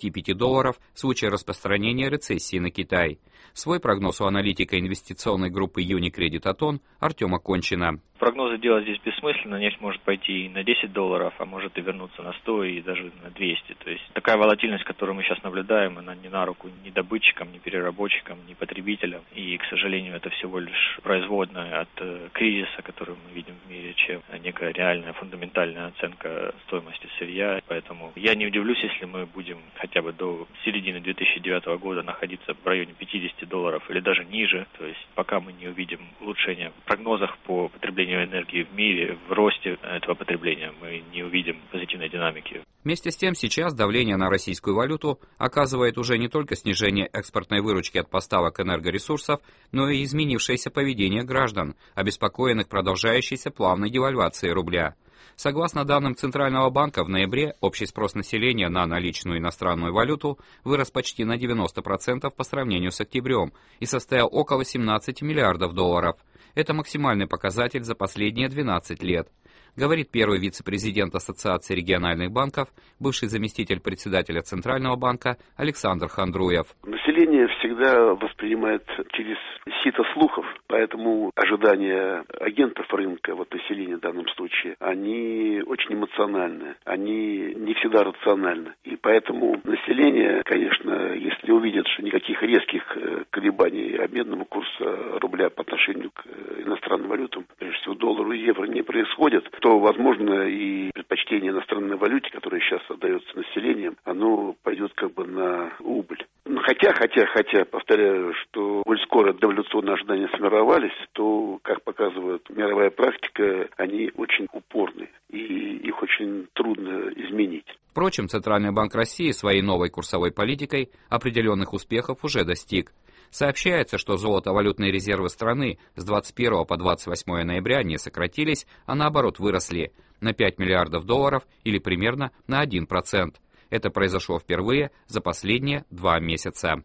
$25 в случае распространения рецессии на Китай. Свой прогноз у аналитика инвестиционной группы Unicredit Aton Артема Кончина. Прогнозы делать здесь бессмысленно, нефть может пойти и на $10, а может и вернуться на 100 и даже на 200. То есть такая волатильность, которую мы сейчас наблюдаем, она не на руку ни добытчикам, ни переработчикам, ни потребителям. И, к сожалению, это всего лишь производная от кризиса, который мы видим в мире, чем некая реальная фундаментальная оценка стоимости сырья. Поэтому я не удивлюсь, если мы будем хотя бы до середины 2009 года находиться в районе $50 или даже ниже. То есть пока мы не увидим улучшения в прогнозах по потреблению энергии в мире, в росте этого потребления, мы не увидим позитивной динамики. Вместе с тем, сейчас давление на российскую валюту оказывает уже не только снижение экспортной выручки от поставок энергоресурсов, но и изменившееся поведение граждан, обеспокоенных продолжающейся плавной девальвацией рубля. Согласно данным Центрального банка, в ноябре общий спрос населения на наличную иностранную валюту вырос почти на 90% по сравнению с октябрем и составил около $17 миллиардов. Это максимальный показатель за последние 12 лет. Говорит первый вице-президент Ассоциации региональных банков, бывший заместитель председателя Центрального банка Александр Хандруев. Население всегда воспринимает через сито слухов, поэтому ожидания агентов рынка, вот населения в данном случае, они очень эмоциональны, они не всегда рациональны. И поэтому население, конечно, если увидит, что никаких резких колебаний обменного курса рубля по отношению к иностранным валютам, прежде всего доллару и евро, не происходит, то, возможно, и предпочтение иностранной валюте, которое сейчас отдается населением, оно пойдет как бы на убыль. Хотя, повторяю, что коль скоро дореволюционные ожидания сформировались, то, как показывает мировая практика, они очень упорны, и их очень трудно изменить. Впрочем, Центральный банк России своей новой курсовой политикой определенных успехов уже достиг. Сообщается, что золотовалютные резервы страны с 21 по 28 ноября не сократились, а наоборот выросли на $5 миллиардов или примерно на 1%. Это произошло впервые за последние 2 месяца.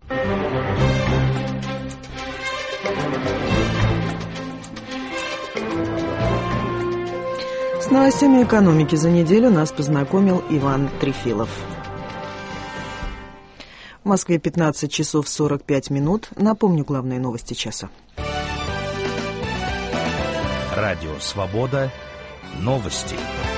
С новостями экономики за неделю нас познакомил Иван Трефилов. В Москве 15 часов 45 минут. Напомню главные новости часа. Радио «Свобода». Новости.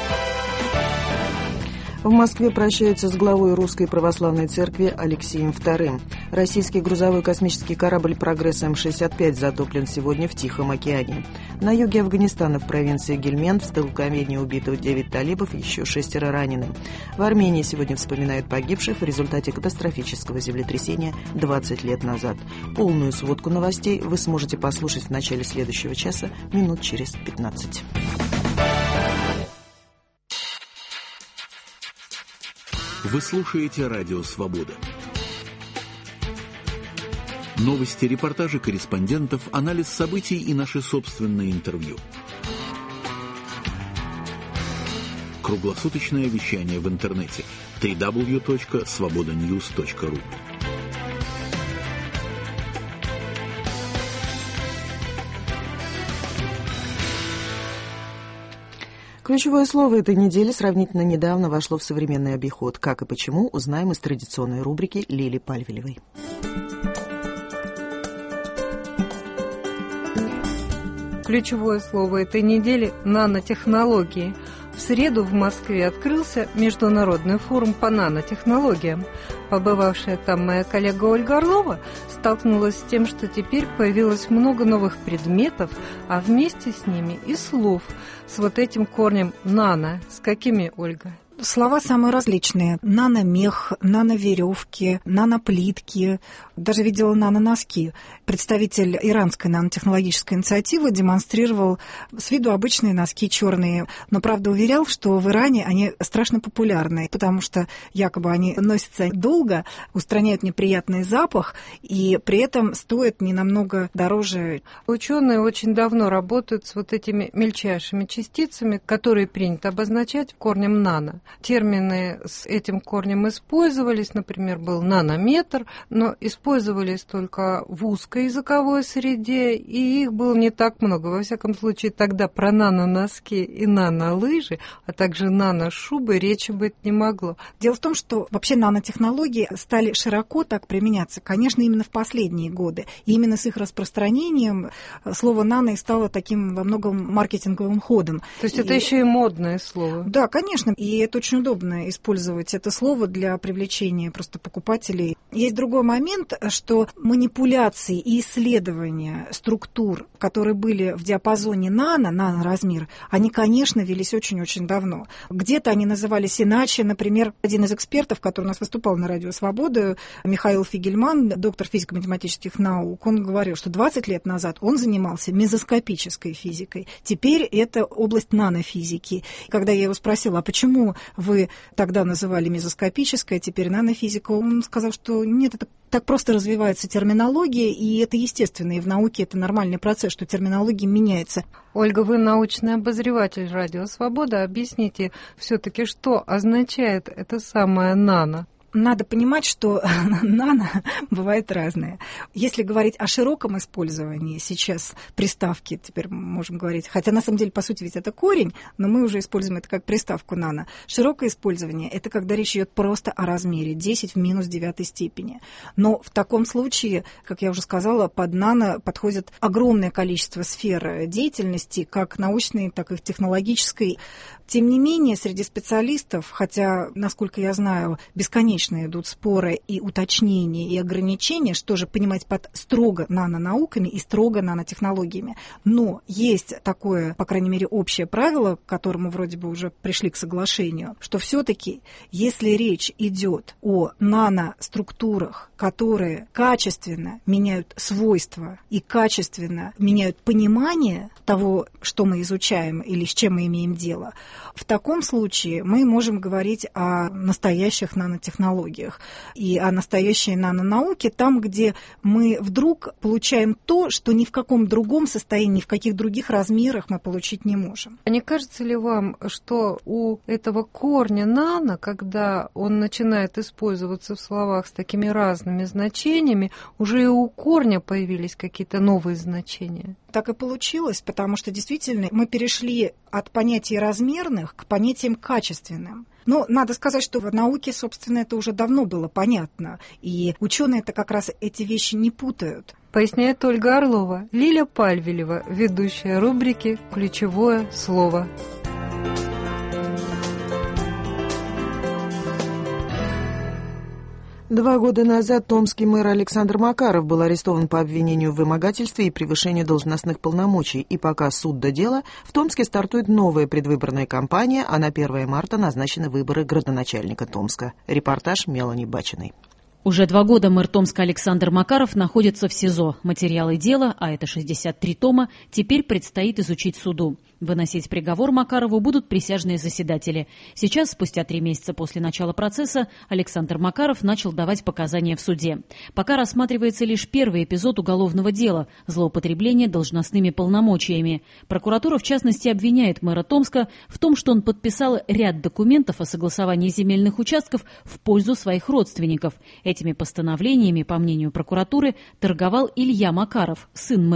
В Москве прощаются с главой Русской Православной Церкви Алексеем II. Российский грузовой космический корабль «Прогресс М-65» затоплен сегодня в Тихом океане. На юге Афганистана в провинции Гельманд в столкновении убито 9 талибов, еще 6 ранены. В Армении сегодня вспоминают погибших в результате катастрофического землетрясения 20 лет назад. Полную сводку новостей вы сможете послушать в начале следующего часа, минут через 15. Вы слушаете «Радио Свобода». Новости, репортажи корреспондентов, анализ событий и наши собственные интервью. Круглосуточное вещание в интернете www.svobodanews.ru. Ключевое слово этой недели сравнительно недавно вошло в современный обиход. Как и почему, узнаем из традиционной рубрики Лили Пальвелевой. Ключевое слово этой недели – нанотехнологии. В среду в Москве открылся Международный форум по нанотехнологиям. Побывавшая там моя коллега Ольга Орлова столкнулась с тем, что теперь появилось много новых предметов, а вместе с ними и слов с вот этим корнем «нано». С какими, Ольга? Слова самые различные. Наномех, нановеревки, наноплитки. Даже видела наноноски. Представитель иранской нанотехнологической инициативы демонстрировал с виду обычные носки черные, но, правда, уверял, что в Иране они страшно популярны, потому что якобы они носятся долго, устраняют неприятный запах и при этом стоят не намного дороже. Ученые очень давно работают с вот этими мельчайшими частицами, которые принято обозначать корнем нано. Термины с этим корнем использовались, например, был нанометр, но использовались только в узкой языковой среде, и их было не так много. Во всяком случае, тогда про наноноски и нанолыжи, а также наношубы речи быть не могло. Дело в том, что вообще нанотехнологии стали широко так применяться, конечно, именно в последние годы. И именно с их распространением слово «нано» и стало таким во многом маркетинговым ходом. То есть это еще и модное слово? Да, конечно. И это очень удобно использовать это слово для привлечения просто покупателей. Есть другой момент, что манипуляции и исследования структур, которые были в диапазоне наноразмер, они, конечно, велись очень-очень давно. Где-то они назывались иначе. Например, один из экспертов, который у нас выступал на Радио Свобода, Михаил Фигельман, доктор физико-математических наук, он говорил, что 20 лет назад он занимался мезоскопической физикой. Теперь это область нанофизики. Когда я его спросила, а почему вы тогда называли мезоскопической, а теперь нанофизика, он сказал, что нет, это так просто развивается терминология, и это естественно, и в науке это нормальный процесс, что терминология меняется. Ольга, вы научный обозреватель Радио Свобода. Объясните все-таки, что означает это самое «нано»? Надо понимать, что нано бывает разное. Если говорить о широком использовании, сейчас приставки, теперь можем говорить, хотя на самом деле, по сути, ведь это корень, но мы уже используем это как приставку нано. Широкое использование – это когда речь идет просто о размере 10 в минус 9 степени. Но в таком случае, как я уже сказала, под нано подходит огромное количество сфер деятельности, как научной, так и технологической. Тем не менее, среди специалистов, хотя, насколько я знаю, бесконечно идут споры и уточнения, и ограничения, что же понимать под строго нанонауками и строго нанотехнологиями. Но есть такое, по крайней мере, общее правило, к которому вроде бы уже пришли к соглашению, что все-таки, если речь идет о наноструктурах, которые качественно меняют свойства и качественно меняют понимание того, что мы изучаем или с чем мы имеем дело, в таком случае мы можем говорить о настоящих нанотехнологиях и о настоящей нанонауке, там, где мы вдруг получаем то, что ни в каком другом состоянии, ни в каких других размерах мы получить не можем. А не кажется ли вам, что у этого корня нано, когда он начинает использоваться в словах с такими разными значениями, уже и у корня появились какие-то новые значения? Так и получилось, потому что действительно мы перешли от понятий размерных к понятиям качественным. Но надо сказать, что в науке, собственно, это уже давно было понятно, и ученые-то как раз эти вещи не путают. Поясняет Ольга Орлова. Лиля Пальвелева, ведущая рубрики «Ключевое слово». Два года назад томский мэр Александр Макаров был арестован по обвинению в вымогательстве и превышении должностных полномочий. И пока суд до дела, в Томске стартует новая предвыборная кампания, а на 1 марта назначены выборы градоначальника Томска. Репортаж Мелани Бачиной. Уже 2 года мэр Томска Александр Макаров находится в СИЗО. Материалы дела, а это 63 тома, теперь предстоит изучить суду. Выносить приговор Макарову будут присяжные заседатели. Сейчас, спустя 3 месяца после начала процесса, Александр Макаров начал давать показания в суде. Пока рассматривается лишь первый эпизод уголовного дела – злоупотребление должностными полномочиями. Прокуратура, в частности, обвиняет мэра Томска в том, что он подписал ряд документов о согласовании земельных участков в пользу своих родственников. Этими постановлениями, по мнению прокуратуры, торговал Илья Макаров, сын мэра.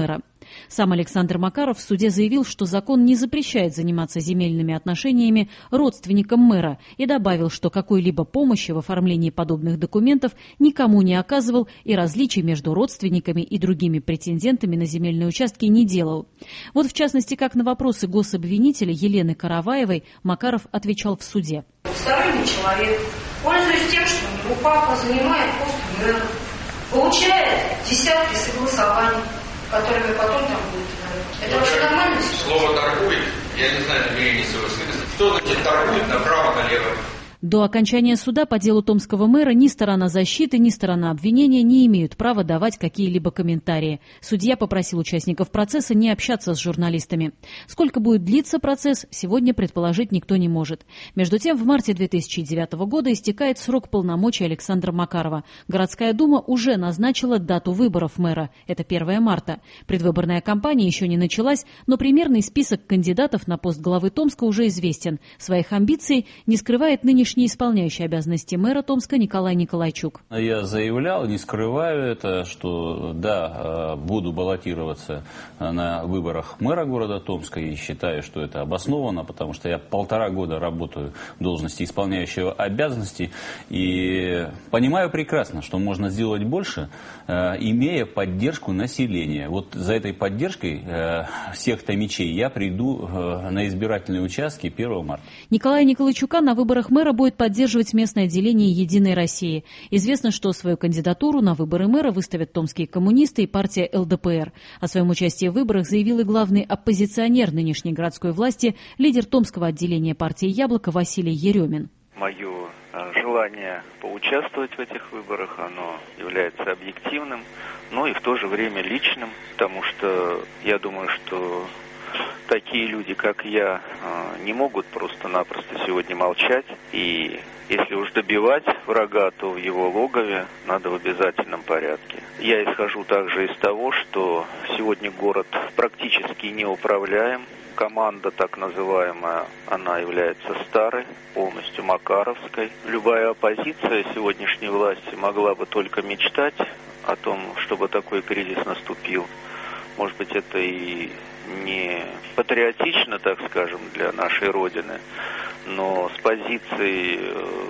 Сам Александр Макаров в суде заявил, что закон не запрещает заниматься земельными отношениями родственникам мэра и добавил, что какой-либо помощи в оформлении подобных документов никому не оказывал и различий между родственниками и другими претендентами на земельные участки не делал. Вот в частности, как на вопросы гособвинителя Елены Караваевой Макаров отвечал в суде. Сторонний человек, пользуясь тем, что у него папа занимает пост мэра, получает десятки согласований, которыми потом там будет. Это вообще нормально? Слово «торгует», я не знаю, намерение своего смысла. Что значит торгует направо-налево? До окончания суда по делу томского мэра ни сторона защиты, ни сторона обвинения не имеют права давать какие-либо комментарии. Судья попросил участников процесса не общаться с журналистами. Сколько будет длиться процесс, сегодня предположить никто не может. Между тем, в марте 2009 года истекает срок полномочий Александра Макарова. Городская дума уже назначила дату выборов мэра. Это 1 марта. Предвыборная кампания еще не началась, но примерный список кандидатов на пост главы Томска уже известен. Своих амбиций не скрывает нынешний исполняющий обязанности мэра Томска Николай Николайчук. Я заявлял, не скрываю это, что да, буду баллотироваться на выборах мэра города Томска и считаю, что это обоснованно, потому что я 1,5 года работаю в должности исполняющего обязанности и понимаю прекрасно, что можно сделать больше, имея поддержку населения. Вот за этой поддержкой всех томичей я приду на избирательные участки 1 марта. Николая Николайчука на выборах мэра будет поддерживать местное отделение «Единой России». Известно, что свою кандидатуру на выборы мэра выставят томские коммунисты и партия ЛДПР. О своем участии в выборах заявил и главный оппозиционер нынешней городской власти, лидер томского отделения партии «Яблоко» Василий Еремин. Мое желание поучаствовать в этих выборах, оно является объективным, но и в то же время личным, потому что я думаю, что такие люди, как я, не могут просто-напросто сегодня молчать. И если уж добивать врага, то в его логове надо в обязательном порядке. Я исхожу также из того, что сегодня город практически неуправляем. Команда, так называемая, она является старой, полностью макаровской. Любая оппозиция сегодняшней власти могла бы только мечтать о том, чтобы такой кризис наступил. Может быть, это и не патриотично, так скажем, для нашей Родины, но с позиции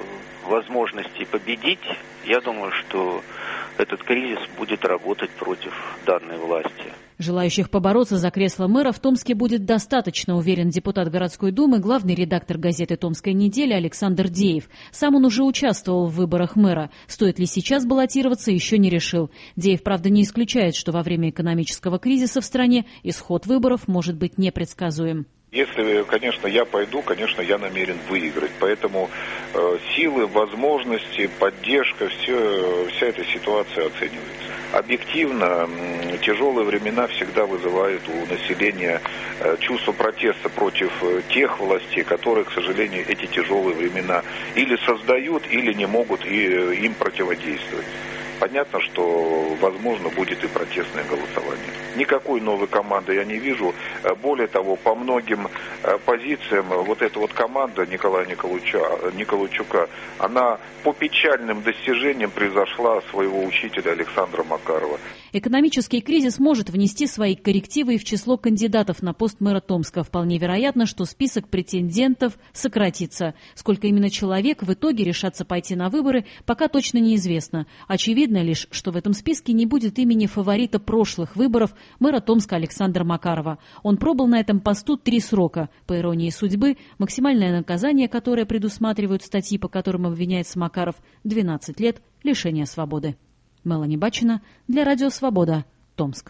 возможности победить, я думаю, что этот кризис будет работать против данной власти. Желающих побороться за кресло мэра в Томске будет достаточно, уверен депутат городской думы, главный редактор газеты «Томская неделя» Александр Деев. Сам он уже участвовал в выборах мэра. Стоит ли сейчас баллотироваться, еще не решил. Деев, правда, не исключает, что во время экономического кризиса в стране исход выборов может быть непредсказуем. Если, конечно, я пойду, конечно, я намерен выиграть. Поэтому силы, возможности, поддержка, вся эта ситуация оценивается. Объективно, тяжелые времена всегда вызывают у населения чувство протеста против тех властей, которые, к сожалению, эти тяжелые времена или создают, или не могут им противодействовать. Понятно, что, возможно, будет и протестное голосование. Никакой новой команды я не вижу. Более того, по многим позициям вот эта вот команда Николая Николайчука, она по печальным достижениям превзошла своего учителя Александра Макарова. Экономический кризис может внести свои коррективы и в число кандидатов на пост мэра Томска. Вполне вероятно, что список претендентов сократится. Сколько именно человек в итоге решатся пойти на выборы, пока точно неизвестно. Очевидно лишь, что в этом списке не будет имени фаворита прошлых выборов мэра Томска Александра Макарова. Он пробыл на этом посту 3 срока. По иронии судьбы, максимальное наказание, которое предусматривают статьи, по которым обвиняется Макаров, 12 лет лишения свободы. Мелани Бачина для Радио Свобода, Томск.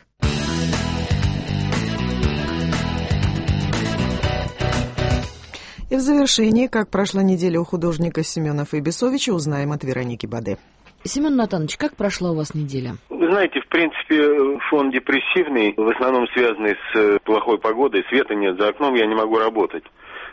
И в завершении, как прошла неделя у художника Семена Фейбисовича, узнаем от Вероники Баде. Семен Натанович, как прошла у вас неделя? Вы знаете, в принципе, фон депрессивный, в основном связанный с плохой погодой. Света нет за окном, я не могу работать.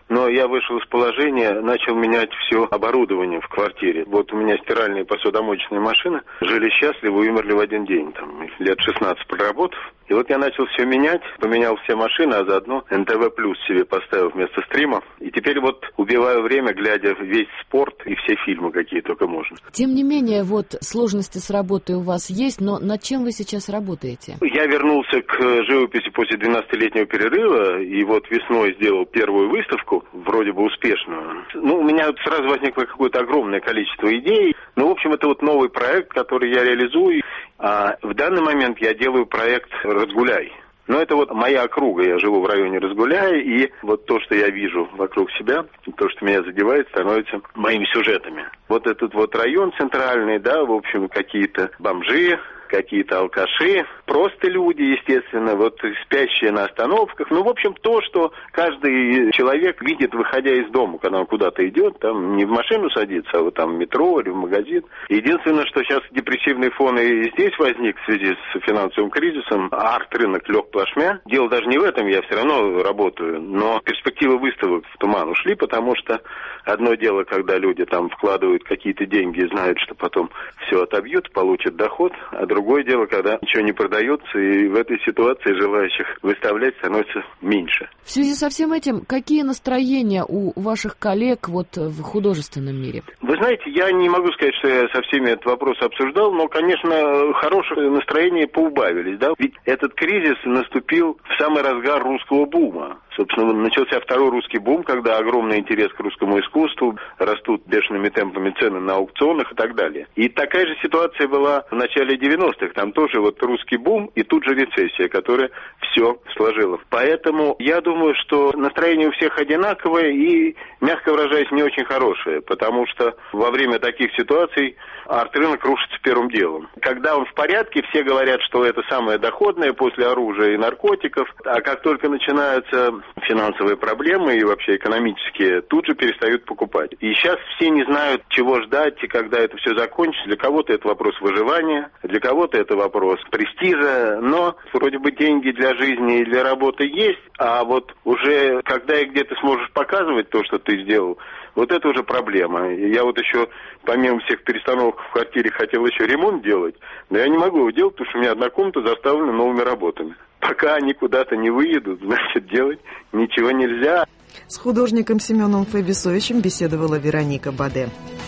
но я вышел из положения, начал менять все оборудование в квартире. Вот у меня стиральная и посудомоечная машина, жили счастливы, умерли в один день, там, лет 16 проработав. И вот я начал все менять, поменял все машины, а заодно НТВ Плюс себе поставил вместо стрима. И теперь вот убиваю время, глядя весь спорт и все фильмы, какие только можно. Тем не менее, вот сложности с работой у вас есть, но над чем вы сейчас работаете? Я вернулся к живописи после 12-летнего перерыва, и вот весной сделал первую выставку, вроде бы успешную. Ну, у меня сразу возникло какое-то огромное количество идей. Ну, в общем, это вот новый проект, который я реализую. А в данный момент я делаю проект «Разгуляй». Но это вот моя округа, я живу в районе Разгуляя, и вот то, что я вижу вокруг себя, то, что меня задевает, становится моими сюжетами. Вот этот вот район центральный, да, в общем, какие-то бомжи, какие-то алкаши, просто люди, естественно, вот спящие на остановках. Ну, в общем, то, что каждый человек видит, выходя из дома, когда он куда-то идет, там не в машину садится, а вот там в метро или в магазин. Единственное, что сейчас депрессивный фон и здесь возник в связи с финансовым кризисом, арт-рынок лег плашмя. Дело даже не в этом, я все равно работаю, но перспективы выставок в туман ушли, потому что одно дело, когда люди там вкладывают какие-то деньги и знают, что потом все отобьют, получат доход, а другое дело, когда ничего не продается, и в этой ситуации желающих выставлять становится меньше. В связи со всем этим, какие настроения у ваших коллег вот в художественном мире? Вы знаете, я не могу сказать, что я со всеми этот вопрос обсуждал, но, конечно, хорошие настроения поубавились, да? Ведь этот кризис наступил в самый разгар русского бума. Собственно, начался второй русский бум, когда огромный интерес к русскому искусству, растут бешеными темпами цены на аукционах и так далее. И такая же ситуация была в начале 90-х. Там тоже вот русский бум и тут же рецессия, которая все сложила. Поэтому я думаю, что настроение у всех одинаковое и, мягко выражаясь, не очень хорошее, потому что во время таких ситуаций арт-рынок рушится первым делом. Когда он в порядке, все говорят, что это самое доходное после оружия и наркотиков, а как только начинаются финансовые проблемы и вообще экономические, тут же перестают покупать. И сейчас все не знают, чего ждать и когда это все закончится. Для кого-то это вопрос выживания, для кого-то это вопрос престижа, но вроде бы деньги для жизни и для работы есть, а вот уже когда и где ты сможешь показывать то, что ты сделал, вот это уже проблема. Я вот еще, помимо всех перестановок в квартире, хотел еще ремонт делать, но я не могу его делать, потому что у меня одна комната заставлена новыми работами. Пока они куда-то не выедут, значит, делать ничего нельзя. С художником Семеном Файбисовичем беседовала Вероника Баде.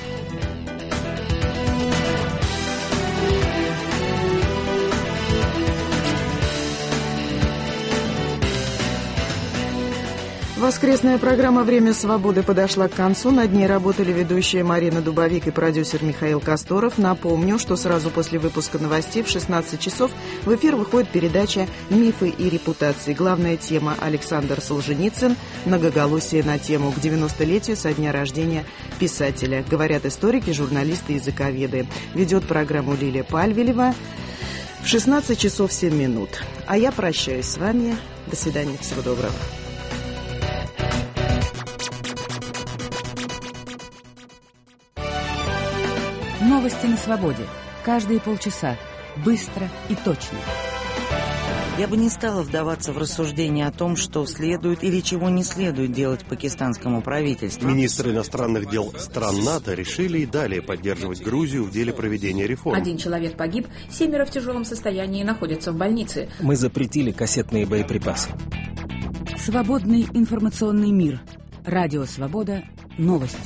Воскресная программа «Время свободы» подошла к концу. Над ней работали ведущая Марина Дубовик и продюсер Михаил Касторов. Напомню, что сразу после выпуска новостей в 16 часов в эфир выходит передача «Мифы и репутации». Главная тема — Александр Солженицын. Многоголосие на тему к 90-летию со дня рождения писателя. Говорят историки, журналисты, языковеды. Ведет программу Лилия Пальвелева. В 16 часов 7 минут. А я прощаюсь с вами. До свидания. Всего доброго. Новости на свободе. Каждые полчаса. Быстро и точно. Я бы не стала вдаваться в рассуждения о том, что следует или чего не следует делать пакистанскому правительству. Министры иностранных дел стран НАТО решили и далее поддерживать Грузию в деле проведения реформ. 1 человек погиб, 7 в тяжелом состоянии находятся в больнице. Мы запретили кассетные боеприпасы. Свободный информационный мир. Радио Свобода. Новости.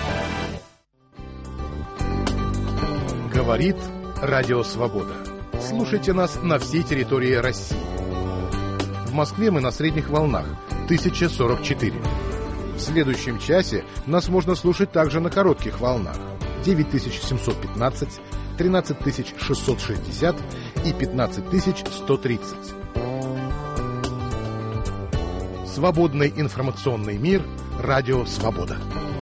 Говорит Радио Свобода. Слушайте нас на всей территории России. В Москве мы на средних волнах 1044. В следующем часе нас можно слушать также на коротких волнах 9715, 13660 и 15130. Свободный информационный мир. Радио Свобода.